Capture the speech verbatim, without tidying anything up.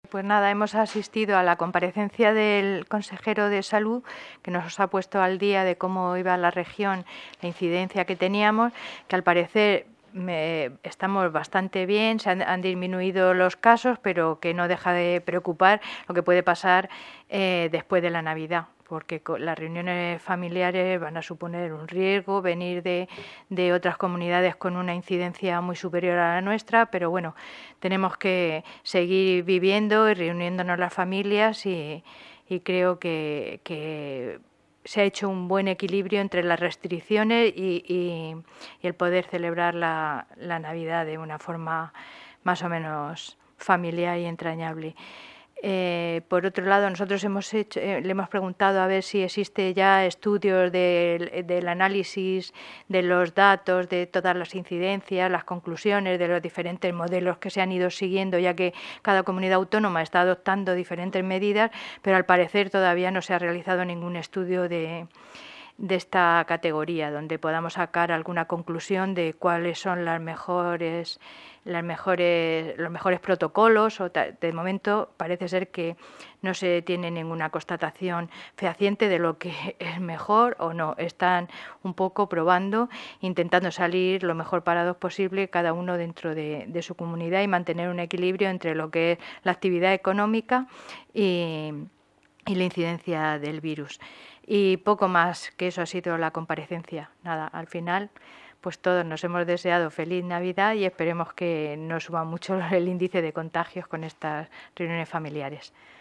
Pues nada, hemos asistido a la comparecencia del consejero de Salud, que nos ha puesto al día de cómo iba la región, la incidencia que teníamos, que al parecer me, estamos bastante bien, se han, han, disminuido los casos, pero que no deja de preocupar lo que puede pasar eh, después de la Navidad, porque las reuniones familiares van a suponer un riesgo, venir de, de otras comunidades con una incidencia muy superior a la nuestra, pero bueno, tenemos que seguir viviendo y reuniéndonos las familias y, y creo que, que se ha hecho un buen equilibrio entre las restricciones y, y, y el poder celebrar la, la Navidad de una forma más o menos familiar y entrañable. Eh, por otro lado, nosotros hemos hecho, eh, le hemos preguntado a ver si existe ya estudios de, del análisis de los datos, de todas las incidencias, las conclusiones de los diferentes modelos que se han ido siguiendo, ya que cada comunidad autónoma está adoptando diferentes medidas, pero al parecer todavía no se ha realizado ningún estudio de, de esta categoría, donde podamos sacar alguna conclusión de cuáles son las mejores, las mejores, los mejores protocolos. O de momento parece ser que no se tiene ninguna constatación fehaciente de lo que es mejor o no. Están un poco probando, intentando salir lo mejor parados posible, cada uno dentro de, de su comunidad, y mantener un equilibrio entre lo que es la actividad económica y, y la incidencia del virus. Y poco más que eso ha sido la comparecencia. Nada, al final, pues todos nos hemos deseado feliz Navidad y esperemos que no suba mucho el índice de contagios con estas reuniones familiares.